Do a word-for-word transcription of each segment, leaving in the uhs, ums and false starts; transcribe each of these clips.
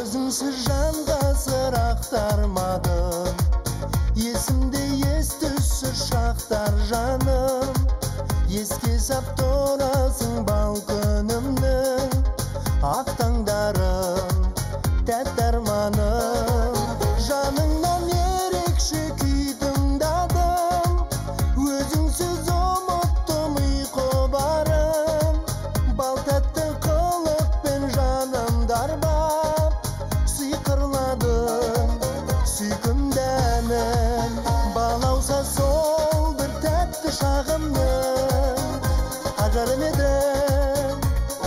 Өзіңсіз жанға сыр ақтармадым, есімде ес-түссіз шақтар жаным. Еске сап тұрасың бал күнімнің, ақ таңдарым, тәтті арманым. Жаныңнан ерекше күй тыңдадым, өзіңсіз ұмыттым ұйқы барым. Бал тәтті қылықпен жанымды арбап, сиқырладым сүйкімді әнін. Балауса сол бір тәтті шағымның ажарым едің.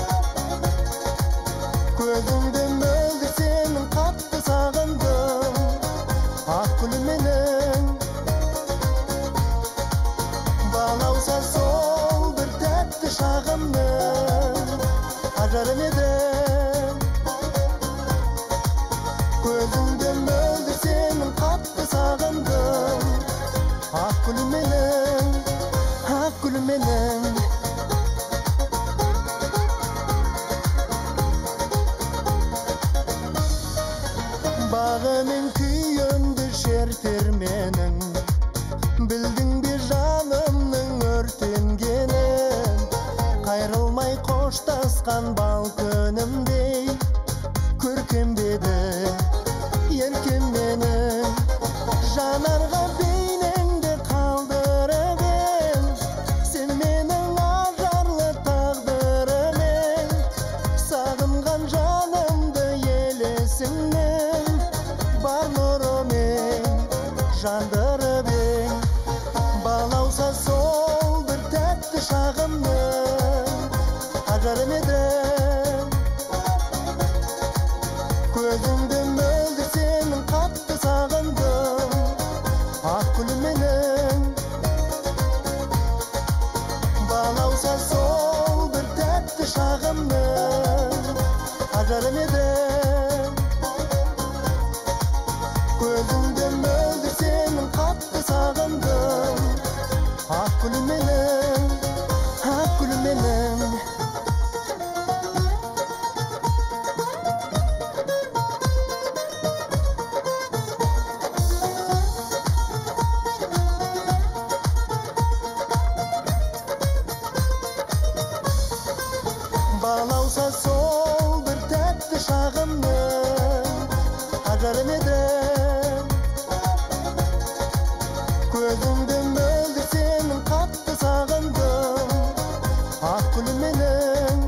Көзіңді мөлдір сенің қатты сағындым, ақ гүлім менің. Балауса сол бір тәтті шағымның ажарым едің. Көзіңді мөлдір сенің қатты сағындым, ақ гүлім менің, ақ гүлім менің. Бағы мен күйімді шертер менің, білдің бе жанымның өртенгенін. Қайрылмай қоштасқан бал күнімдей көркемдеді еркем менің. Жанарға бейнеңді қалдырып ең, сен менің ажарлы тағдырымның. Сағынған жанымды елесіңнің бар нұрымен жандырып ең. Балауса сол бір тәтті шағымның ажарым едің. Көзіңді мөлдір сенің қатты сағындым, ақ гүлім менің. Балауса сол бір тәтті шағымның ажарым едің. Көзіңді мөлдір сенің қатты сағындым, ақ гүлім менің, ақ гүлім менің. Балауса сол бір тәтті шағымның ажарым едің. Көзіңді мөлдір сенің қатты сағындым, ақ гүлім менің.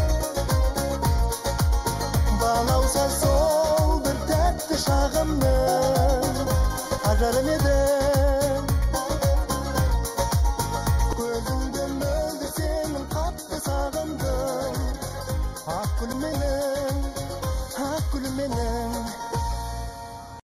Балауса сол бір тәтті шағымның ажарым едің. Көзіңді мөлдір сенің қатты сағындым, ақ гүлім менің, ақ гүлім менің.